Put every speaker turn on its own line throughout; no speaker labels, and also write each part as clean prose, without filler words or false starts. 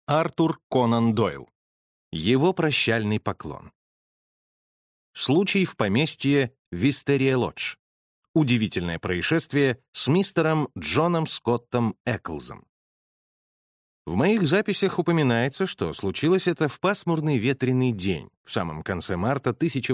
Артур Конан Дойл. Его прощальный поклон. Случай в поместье Вистерия-Лодж. Удивительное происшествие с мистером Джоном Скоттом Эклзом. В моих записях упоминается, что случилось это в пасмурный ветреный день, в самом конце марта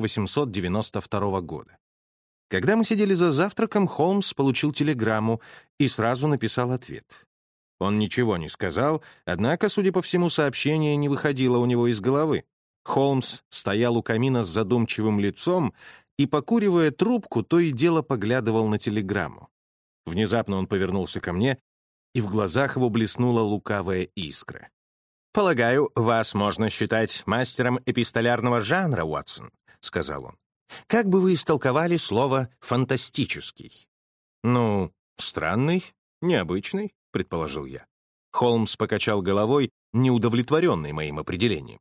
1892 года. Когда мы сидели за завтраком, Холмс получил телеграмму и сразу написал ответ. Он ничего не сказал, однако, судя по всему, сообщение не выходило у него из головы. Холмс стоял у камина с задумчивым лицом и, покуривая трубку, то и дело поглядывал на телеграмму. Внезапно он повернулся ко мне, и в глазах его блеснула лукавая искра. «Полагаю, вас можно считать мастером эпистолярного жанра, Уотсон», — сказал он. «Как бы вы истолковали слово «фантастический»?» «Ну, странный, необычный», — предположил я. Холмс покачал головой, неудовлетворенный моим определением.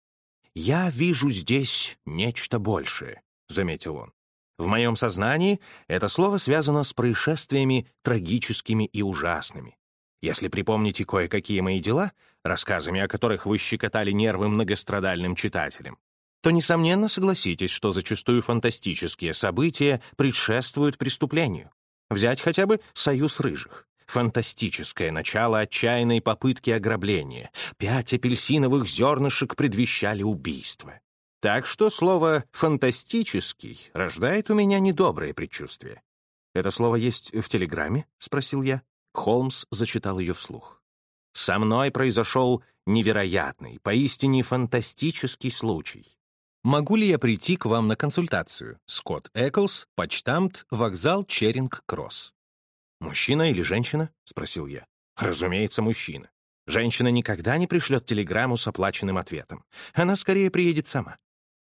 «Я вижу здесь нечто большее», — заметил он. «В моем сознании это слово связано с происшествиями трагическими и ужасными. Если припомните кое-какие мои дела, рассказами о которых вы щекотали нервы многострадальным читателям, то, несомненно, согласитесь, что зачастую фантастические события предшествуют преступлению. Взять хотя бы «Союз рыжих». Фантастическое начало отчаянной попытки ограбления. 5 апельсиновых зернышек предвещали убийство. Так что слово «фантастический» рождает у меня недоброе предчувствие. «Это слово есть в телеграмме?» — спросил я. Холмс зачитал ее вслух. «Со мной произошел невероятный, поистине фантастический случай. Могу ли я прийти к вам на консультацию? Скотт Эклз, почтамт, вокзал Черинг-Кросс». «Мужчина или женщина?» — спросил я. «Разумеется, мужчина. Женщина никогда не пришлет телеграмму с оплаченным ответом. Она скорее приедет сама».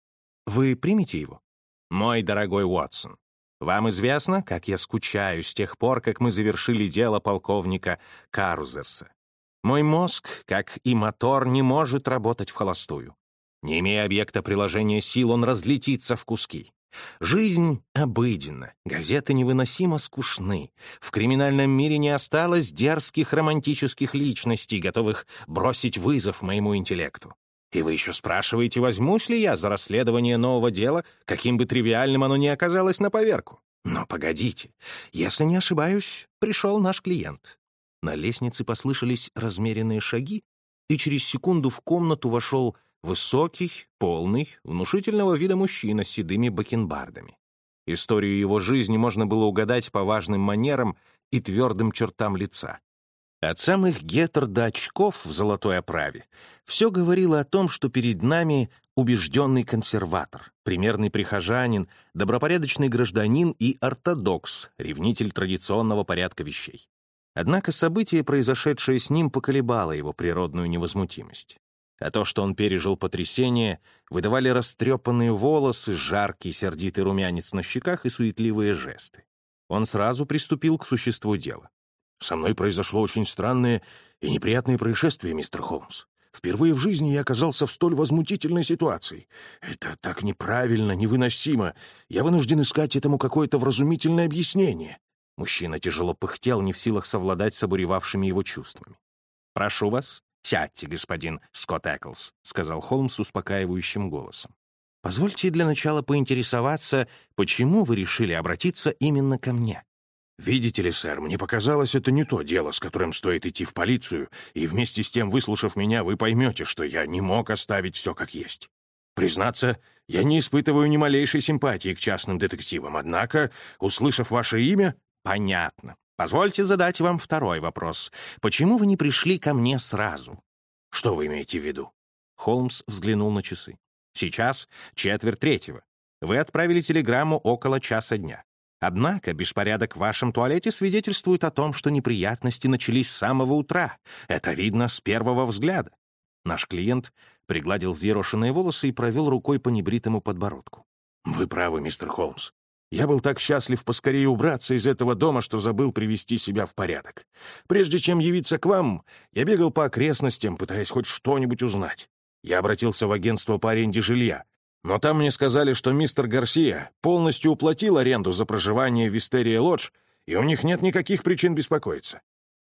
«Вы примете его?» «Мой дорогой Уотсон, вам известно, как я скучаю с тех пор, как мы завершили дело полковника Карузерса. Мой мозг, как и мотор, не может работать в холостую. Не имея объекта приложения сил, он разлетится в куски. Жизнь обыденна, газеты невыносимо скучны. В криминальном мире не осталось дерзких романтических личностей, готовых бросить вызов моему интеллекту. И вы еще спрашиваете, возьмусь ли я за расследование нового дела, каким бы тривиальным оно ни оказалось на поверку. Но погодите, если не ошибаюсь, пришел наш клиент». На лестнице послышались размеренные шаги, и через секунду в комнату вошел высокий, полный, внушительного вида мужчина с седыми бакенбардами. Историю его жизни можно было угадать по важным манерам и твердым чертам лица. От самых гетер до очков в золотой оправе все говорило о том, что перед нами убежденный консерватор, примерный прихожанин, добропорядочный гражданин и ортодокс, ревнитель традиционного порядка вещей. Однако событие, произошедшее с ним, поколебало его природную невозмутимость. А то, что он пережил потрясение, выдавали растрепанные волосы, жаркий сердитый румянец на щеках и суетливые жесты. Он сразу приступил к существу дела. «Со мной произошло очень странное и неприятное происшествие, мистер Холмс. Впервые в жизни я оказался в столь возмутительной ситуации. Это так неправильно, невыносимо. Я вынужден искать этому какое-то вразумительное объяснение». Мужчина тяжело пыхтел, не в силах совладать с обуревавшими его чувствами. «Прошу вас, сядьте, господин Скотт Эклз», — сказал Холмс успокаивающим голосом. «Позвольте для начала поинтересоваться, почему вы решили обратиться именно ко мне?»
«Видите ли, сэр, мне показалось, это не то дело, с которым стоит идти в полицию, и вместе с тем, выслушав меня, вы поймете, что я не мог оставить все как есть. Признаться, я не испытываю ни малейшей симпатии к частным детективам, однако, услышав ваше имя...»
«Понятно. Позвольте задать вам второй вопрос. Почему вы не пришли ко мне сразу?»
«Что вы имеете в виду?»
Холмс взглянул на часы. «Сейчас 2:45. Вы отправили телеграмму около часа дня. Однако беспорядок в вашем туалете свидетельствует о том, что неприятности начались с самого утра. Это видно с первого взгляда». Наш клиент пригладил взъерошенные волосы и провел рукой по небритому подбородку.
«Вы правы, мистер Холмс. Я был так счастлив поскорее убраться из этого дома, что забыл привести себя в порядок. Прежде чем явиться к вам, я бегал по окрестностям, пытаясь хоть что-нибудь узнать. Я обратился в агентство по аренде жилья, но там мне сказали, что мистер Гарсия полностью уплатил аренду за проживание в Вистерия-Лодж, и у них нет никаких причин беспокоиться.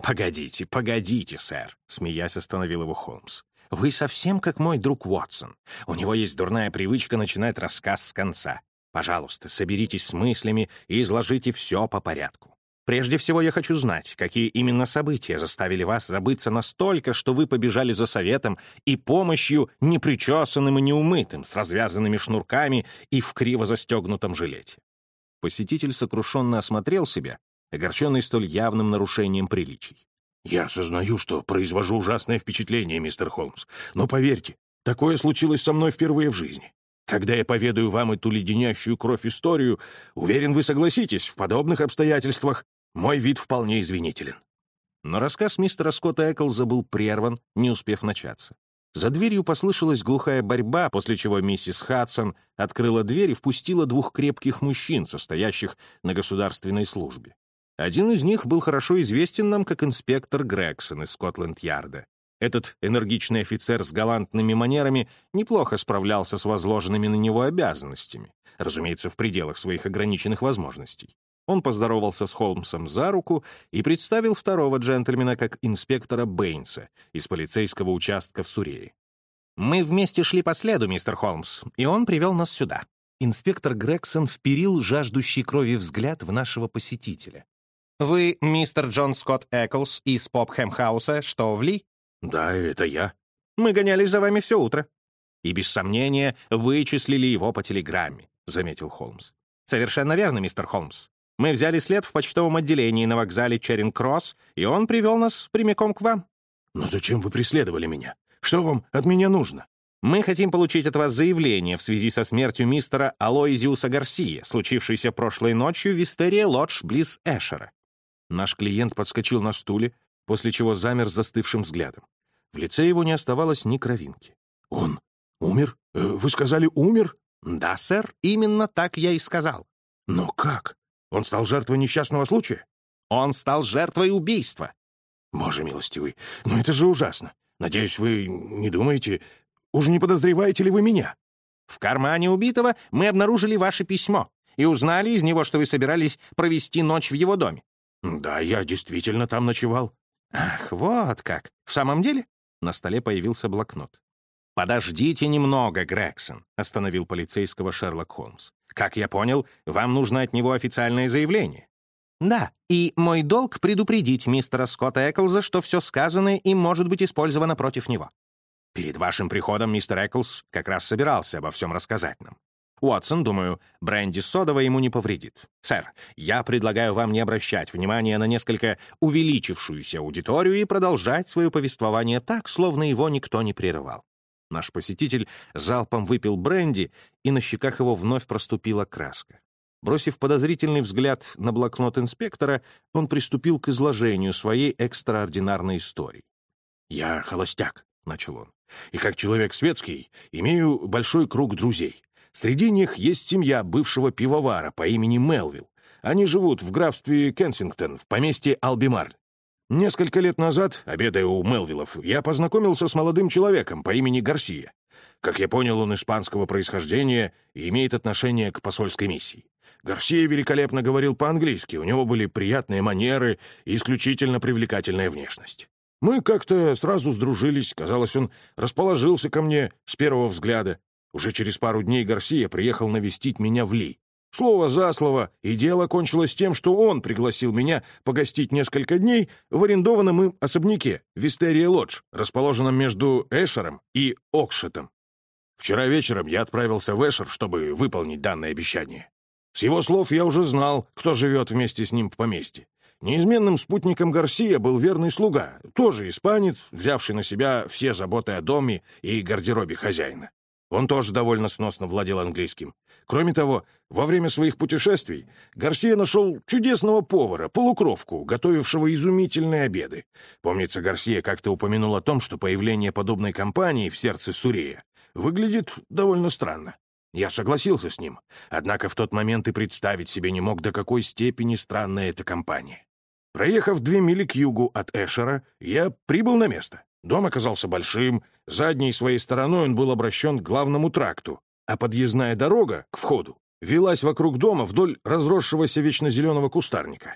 «Погодите, погодите, сэр», — смеясь остановил его Холмс. «Вы совсем как мой друг Уотсон. У него есть дурная привычка начинать рассказ с конца. Пожалуйста, соберитесь с мыслями и изложите все по порядку. Прежде всего, я хочу знать, какие именно события заставили вас забыться настолько, что вы побежали за советом и помощью непричесанным и неумытым, с развязанными шнурками и в криво застегнутом жилете». Посетитель сокрушенно осмотрел себя, огорченный столь явным нарушением приличий.
«Я осознаю, что произвожу ужасное впечатление, мистер Холмс, но поверьте, такое случилось со мной впервые в жизни. Когда я поведаю вам эту леденящую кровь историю, уверен, вы согласитесь, в подобных обстоятельствах мой вид вполне извинителен».
Но рассказ мистера Скотта Эклза был прерван, не успев начаться. За дверью послышалась глухая борьба, после чего миссис Хадсон открыла дверь и впустила двух крепких мужчин, состоящих на государственной службе. Один из них был хорошо известен нам как инспектор Грегсон из Скотланд-Ярда. Этот энергичный офицер с галантными манерами неплохо справлялся с возложенными на него обязанностями, разумеется, в пределах своих ограниченных возможностей. Он поздоровался с Холмсом за руку и представил второго джентльмена как инспектора Бэйнса из полицейского участка в Сурее. «Мы вместе шли по следу, мистер Холмс, и он привел нас сюда». Инспектор Грегсон вперил жаждущий крови взгляд в нашего посетителя. «Вы мистер Джон Скотт Эклз из Попхэм-хауса, что в Ли?»
«Да, это я».
«Мы гонялись за вами все утро». «И без сомнения вычислили его по телеграмме», — заметил Холмс. «Совершенно верно, мистер Холмс. Мы взяли след в почтовом отделении на вокзале Черинг-Кросс, и он привел нас прямиком к вам».
«Но зачем вы преследовали меня? Что вам от меня нужно?»
«Мы хотим получить от вас заявление в связи со смертью мистера Алоизиуса Гарсия, случившейся прошлой ночью в Вистерия-Лодж близ Эшера». Наш клиент подскочил на стуле, после чего замер с застывшим взглядом. В лице его не оставалось ни кровинки.
«Он умер? Вы сказали, умер?»
«Да, сэр, именно так я и сказал».
«Но как? Он стал жертвой несчастного случая?»
«Он стал жертвой убийства».
«Боже милостивый, но это же ужасно. Надеюсь, вы не думаете... Уж не подозреваете ли вы меня?»
«В кармане убитого мы обнаружили ваше письмо и узнали из него, что вы собирались провести ночь в его доме».
«Да, я действительно там ночевал».
«Ах, вот как! В самом деле?» На столе появился блокнот. «Подождите немного, Грегсон», — остановил полицейского Шерлок Холмс. «Как я понял, вам нужно от него официальное заявление». «Да, и мой долг предупредить мистера Скотта Эклза, что все сказанное им может быть использовано против него. Перед вашим приходом мистер Эклз как раз собирался обо всем рассказать нам. Уотсон, думаю, бренди содовой ему не повредит. Сэр, я предлагаю вам не обращать внимания на несколько увеличившуюся аудиторию и продолжать свое повествование так, словно его никто не прерывал». Наш посетитель залпом выпил бренди, и на щеках его вновь проступила краска. Бросив подозрительный взгляд на блокнот инспектора, он приступил к изложению своей экстраординарной истории.
«Я холостяк», — начал он, — «и как человек светский имею большой круг друзей. Среди них есть семья бывшего пивовара по имени Мелвилл. Они живут в графстве Кенсингтон, в поместье Албемарль. Несколько лет назад, обедая у Мелвиллов, я познакомился с молодым человеком по имени Гарсия. Как я понял, он испанского происхождения и имеет отношение к посольской миссии. Гарсия великолепно говорил по-английски, у него были приятные манеры и исключительно привлекательная внешность. Мы как-то сразу сдружились, казалось, он расположился ко мне с первого взгляда. Уже через пару дней Гарсия приехал навестить меня в Ли. Слово за слово, и дело кончилось тем, что он пригласил меня погостить несколько дней в арендованном им особняке Вистерия-Лодж, расположенном между Эшером и Окшетом. Вчера вечером я отправился в Эшер, чтобы выполнить данное обещание. С его слов я уже знал, кто живет вместе с ним в поместье. Неизменным спутником Гарсия был верный слуга, тоже испанец, взявший на себя все заботы о доме и гардеробе хозяина. Он тоже довольно сносно владел английским. Кроме того, во время своих путешествий Гарсия нашел чудесного повара, полукровку, готовившего изумительные обеды. Помнится, Гарсия как-то упомянул о том, что появление подобной компании в сердце Сурея выглядит довольно странно. Я согласился с ним, однако в тот момент и представить себе не мог, до какой степени странная эта компания. Проехав 2 мили к югу от Эшера, я прибыл на место. Дом оказался большим, задней своей стороной он был обращен к главному тракту, а подъездная дорога к входу велась вокруг дома вдоль разросшегося вечнозеленого кустарника.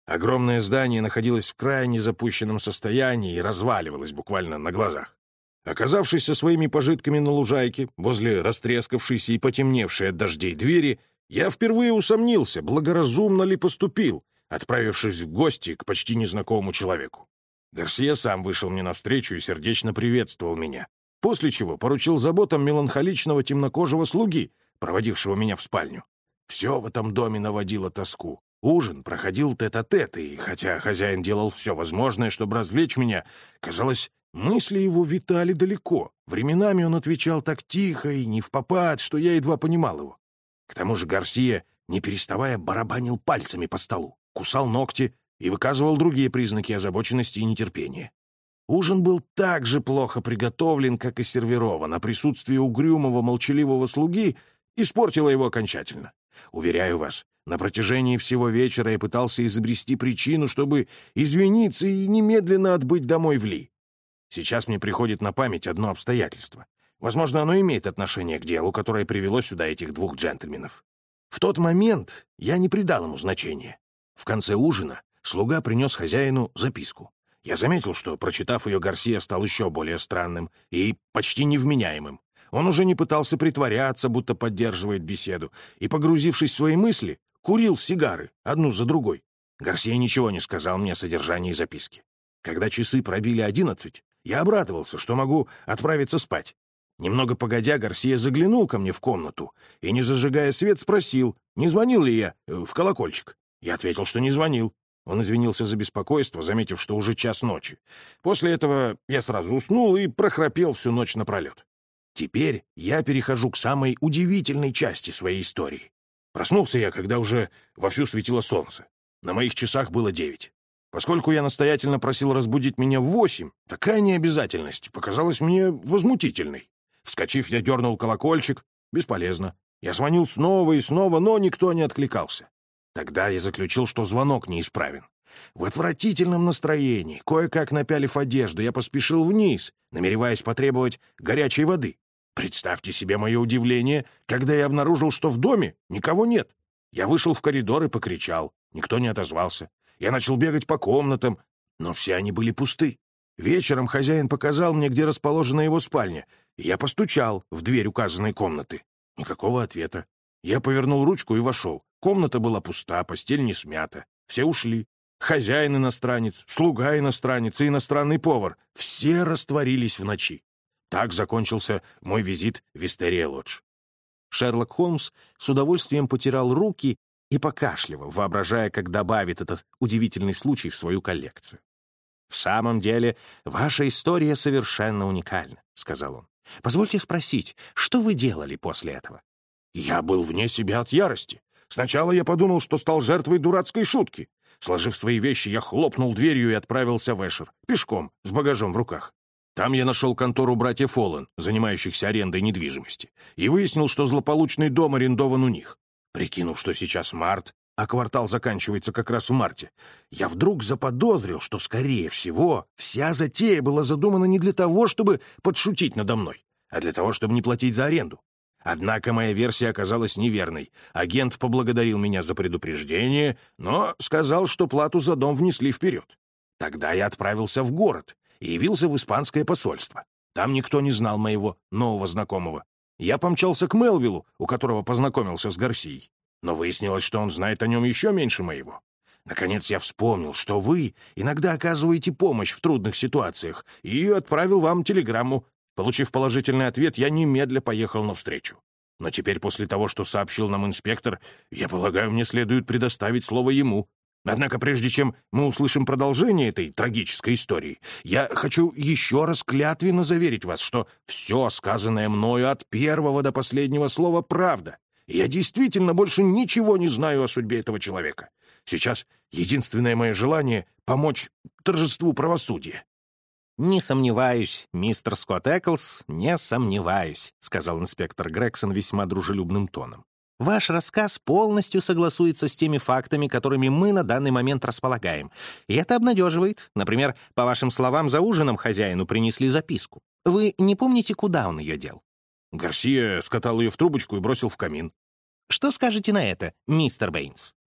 Огромное здание находилось в крайне запущенном состоянии и разваливалось буквально на глазах. Оказавшись со своими пожитками на лужайке, возле растрескавшейся и потемневшей от дождей двери, я впервые усомнился, благоразумно ли поступил, отправившись в гости к почти незнакомому человеку. Гарсия сам вышел мне навстречу и сердечно приветствовал меня, после чего поручил заботам меланхоличного темнокожего слуги, проводившего меня в спальню. Все в этом доме наводило тоску. Ужин проходил тет-а-тет, и хотя хозяин делал все возможное, чтобы развлечь меня, казалось, мысли его витали далеко. Временами он отвечал так тихо и невпопад, что я едва понимал его. К тому же Гарсия, не переставая, барабанил пальцами по столу, кусал ногти и выказывал другие признаки озабоченности и нетерпения. Ужин был так же плохо приготовлен, как и сервирован, а присутствие угрюмого, молчаливого слуги испортило его окончательно. Уверяю вас, на протяжении всего вечера я пытался изобрести причину, чтобы извиниться и немедленно отбыть домой в Ли. Сейчас мне приходит на память одно обстоятельство. Возможно, оно имеет отношение к делу, которое привело сюда этих двух джентльменов. В тот момент я не придал ему значения. В конце ужина слуга принес хозяину записку. Я заметил, что, прочитав ее, Гарсия стал еще более странным и почти невменяемым. Он уже не пытался притворяться, будто поддерживает беседу, и, погрузившись в свои мысли, курил сигары, одну за другой. Гарсия ничего не сказал мне о содержании записки. Когда часы пробили 11, я обрадовался, что могу отправиться спать. Немного погодя, Гарсия заглянул ко мне в комнату и, не зажигая свет, спросил, не звонил ли я в колокольчик. Я ответил, что не звонил. Он извинился за беспокойство, заметив, что уже час ночи. После этого я сразу уснул и прохрапел всю ночь напролет. Теперь я перехожу к самой удивительной части своей истории. Проснулся я, когда уже вовсю светило солнце. На моих часах было 9. Поскольку я настоятельно просил разбудить меня в 8, такая необязательность показалась мне возмутительной. Вскочив, я дернул колокольчик. Бесполезно. Я звонил снова и снова, но никто не откликался. Тогда я заключил, что звонок неисправен. В отвратительном настроении, кое-как напялив одежду, я поспешил вниз, намереваясь потребовать горячей воды. Представьте себе мое удивление, когда я обнаружил, что в доме никого нет. Я вышел в коридор и покричал. Никто не отозвался. Я начал бегать по комнатам, но все они были пусты. Вечером хозяин показал мне, где расположена его спальня, и я постучал в дверь указанной комнаты. Никакого ответа. Я повернул ручку и вошел. Комната была пуста, постель не смята. Все ушли. Хозяин иностранец, слуга иностранец и иностранный повар. Все растворились в ночи. Так закончился мой визит в Вистерия-Лодж. Шерлок Холмс с удовольствием потирал руки и покашливал, воображая, как добавит этот удивительный случай в свою коллекцию. «В самом деле, ваша история совершенно уникальна», — сказал он. «Позвольте спросить, что вы делали после этого?» Я был вне себя от ярости. Сначала я подумал, что стал жертвой дурацкой шутки. Сложив свои вещи, я хлопнул дверью и отправился в Эшер, пешком, с багажом в руках. Там я нашел контору братьев Фоллен, занимающихся арендой недвижимости, и выяснил, что злополучный дом арендован у них. Прикинув, что сейчас март, а квартал заканчивается как раз в марте, я вдруг заподозрил, что, скорее всего, вся затея была задумана не для того, чтобы подшутить надо мной, а для того, чтобы не платить за аренду. Однако моя версия оказалась неверной. Агент поблагодарил меня за предупреждение, но сказал, что плату за дом внесли вперед. Тогда я отправился в город и явился в испанское посольство. Там никто не знал моего нового знакомого. Я помчался к Мелвиллу, у которого познакомился с Гарсией. Но выяснилось, что он знает о нем еще меньше моего. Наконец я вспомнил, что вы иногда оказываете помощь в трудных ситуациях, и отправил вам телеграмму. Получив положительный ответ, я немедля поехал навстречу. Но теперь, после того, что сообщил нам инспектор, я полагаю, мне следует предоставить слово ему. Однако, прежде чем мы услышим продолжение этой трагической истории, я хочу еще раз клятвенно заверить вас, что все сказанное мною от первого до последнего слова правда. И я действительно больше ничего не знаю о судьбе этого человека. Сейчас единственное мое желание — помочь торжеству правосудия.
«Не сомневаюсь, мистер Скотт Эклс, не сомневаюсь», — сказал инспектор Грегсон весьма дружелюбным тоном. «Ваш рассказ полностью согласуется с теми фактами, которыми мы на данный момент располагаем. И это обнадеживает. Например, по вашим словам, за ужином хозяину принесли записку. Вы не помните, куда он ее дел?»
Гарсия скатал ее в трубочку и бросил в камин.
«Что скажете на это, мистер Бэйнс?»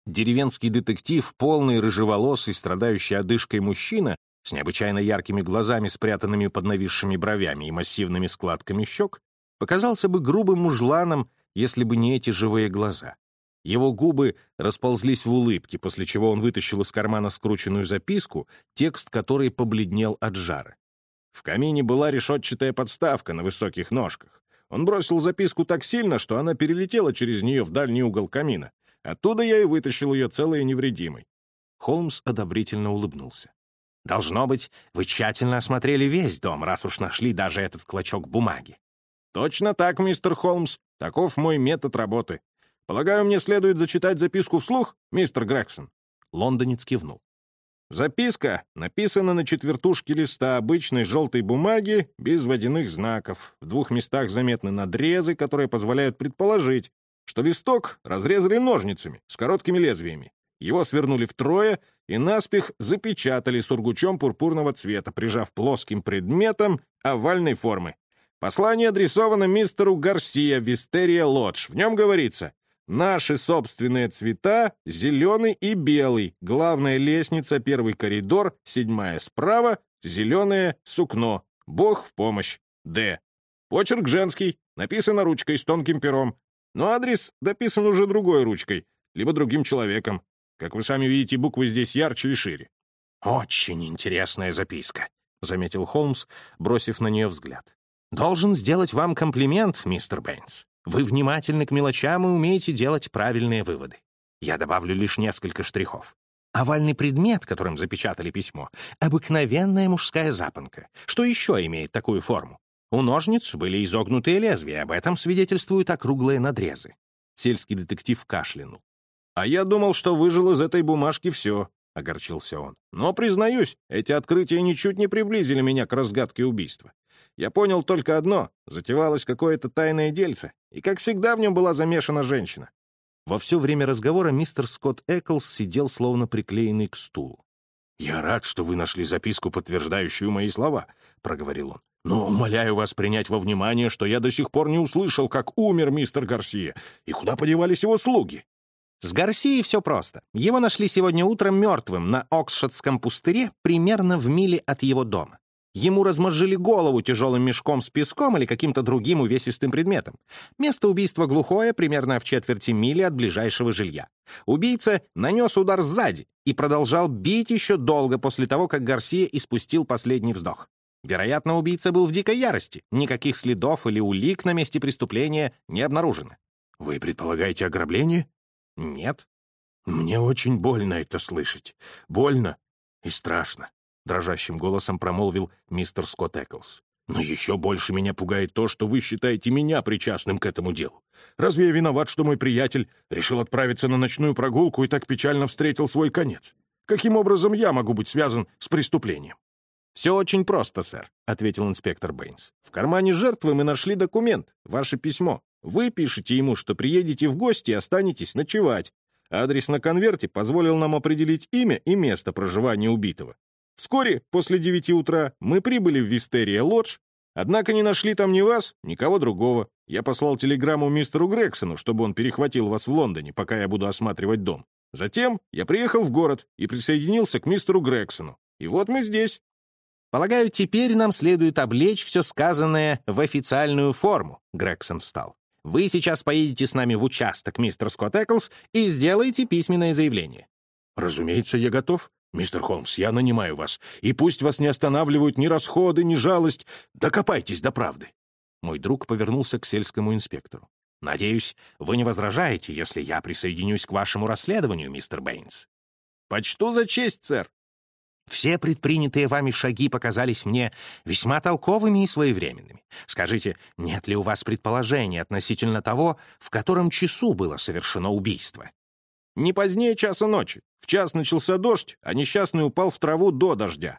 Деревенский детектив, полный, рыжеволосый, страдающий одышкой мужчина, с необычайно яркими глазами, спрятанными под нависшими бровями и массивными складками щек, показался бы грубым мужланом, если бы не эти живые глаза. Его губы расползлись в улыбке, после чего он вытащил из кармана скрученную записку, текст которой побледнел от жара. В камине была решетчатая подставка на высоких ножках. Он бросил записку так сильно, что она перелетела через нее в дальний угол камина. Оттуда я и вытащил ее целой и невредимой. Холмс одобрительно улыбнулся. «Должно быть, вы тщательно осмотрели весь дом, раз уж нашли даже этот клочок бумаги». «Точно так, мистер Холмс. Таков мой метод работы. Полагаю, мне следует зачитать записку вслух, мистер Грегсон?» Лондонец кивнул. «Записка написана на четвертушке листа обычной желтой бумаги без водяных знаков. В 2 местах заметны надрезы, которые позволяют предположить, что листок разрезали ножницами с короткими лезвиями. Его свернули втрое и наспех запечатали сургучом пурпурного цвета, прижав плоским предметом овальной формы. Послание адресовано мистеру Гарсия, Вистерия Лодж. В нем говорится: «Наши собственные цвета — зеленый и белый. Главная лестница, 1 коридор, 7 справа, зеленое сукно. Бог в помощь. Д». Почерк женский, написано ручкой с тонким пером. Но адрес дописан уже другой ручкой, либо другим человеком. Как вы сами видите, буквы здесь ярче и шире. «Очень интересная записка», — заметил Холмс, бросив на нее взгляд. «Должен сделать вам комплимент, мистер Бэйнс. Вы внимательны к мелочам и умеете делать правильные выводы. Я добавлю лишь несколько штрихов. Овальный предмет, которым запечатали письмо, — обыкновенная мужская запонка. Что еще имеет такую форму? У ножниц были изогнутые лезвия, об этом свидетельствуют округлые надрезы». Сельский детектив кашлянул. «А я думал, что выжил из этой бумажки все», — огорчился он. «Но, признаюсь, эти открытия ничуть не приблизили меня к разгадке убийства. Я понял только одно — затевалось какое-то тайное дельце, и, как всегда, в нем была замешана женщина». Во все время разговора мистер Скотт Эклс сидел словно приклеенный к стулу. «Я рад, что вы нашли записку, подтверждающую мои слова», — проговорил он. «Но умоляю вас принять во внимание, что я до сих пор не услышал, как умер мистер Гарсия, и куда подевались его слуги». «С Гарсией все просто. Его нашли сегодня утром мертвым на Оксшетском пустыре, примерно в миле от его дома. Ему размозжили голову тяжелым мешком с песком или каким-то другим увесистым предметом. Место убийства глухое, примерно в 1/4 мили от ближайшего жилья. Убийца нанес удар сзади и продолжал бить еще долго после того, как Гарсия испустил последний вздох. Вероятно, убийца был в дикой ярости. Никаких следов или улик на месте преступления не обнаружено». «Вы предполагаете ограбление?» «Нет». «Мне очень больно это слышать. Больно и страшно», — дрожащим голосом промолвил мистер Скотт Эклс. «Но еще больше меня пугает то, что вы считаете меня причастным к этому делу. Разве я виноват, что мой приятель решил отправиться на ночную прогулку и так печально встретил свой конец? Каким образом я могу быть связан с преступлением?» «Все очень просто, сэр», — ответил инспектор Бэйнс. «В кармане жертвы мы нашли документ, ваше письмо. Вы пишете ему, что приедете в гости и останетесь ночевать. Адрес на конверте позволил нам определить имя и место проживания убитого. Вскоре, после 9 утра, мы прибыли в Вистерия Лодж, однако не нашли там ни вас, никого другого. Я послал телеграмму мистеру Грексону, чтобы он перехватил вас в Лондоне, пока я буду осматривать дом. Затем я приехал в город и присоединился к мистеру Грексону. И вот мы здесь». «Полагаю, теперь нам следует облечь все сказанное в официальную форму», — Грегсон встал. «Вы сейчас поедете с нами в участок, мистер Скотт Эклс, и сделаете письменное заявление». «Разумеется, я готов. Мистер Холмс, я нанимаю вас, и пусть вас не останавливают ни расходы, ни жалость. Докопайтесь до правды». Мой друг повернулся к сельскому инспектору. «Надеюсь, вы не возражаете, если я присоединюсь к вашему расследованию, мистер Бэйнс?» «Почту за честь, сэр». «Все предпринятые вами шаги показались мне весьма толковыми и своевременными. Скажите, нет ли у вас предположений относительно того, в котором часу было совершено убийство?» «Не позднее часа ночи. В час начался дождь, а несчастный упал в траву до дождя».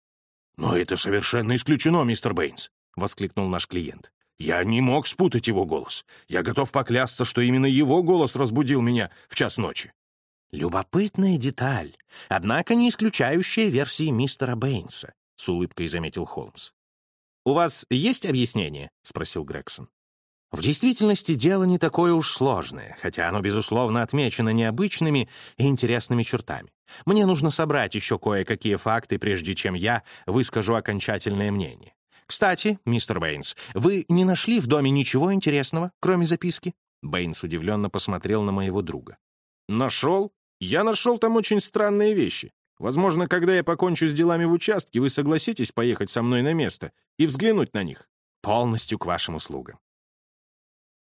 «Но это совершенно исключено, мистер Бэйнс», — воскликнул наш клиент. «Я не мог спутать его голос. Я готов поклясться, что именно его голос разбудил меня в час ночи». «Любопытная деталь, однако не исключающая версии мистера Бэйнса», — с улыбкой заметил Холмс. «У вас есть объяснение?» — спросил Грегсон. В действительности дело не такое уж сложное, хотя оно, безусловно, отмечено необычными и интересными чертами. Мне нужно собрать еще кое-какие факты, прежде чем я выскажу окончательное мнение. Кстати, мистер Бэйнс, вы не нашли в доме ничего интересного, кроме записки?» Бэйнс удивленно посмотрел на моего друга.
Нашел? Я нашел там очень странные вещи. Возможно, когда я покончу с делами в участке, вы согласитесь поехать со мной на место и взглянуть на них.
«Полностью к вашим услугам.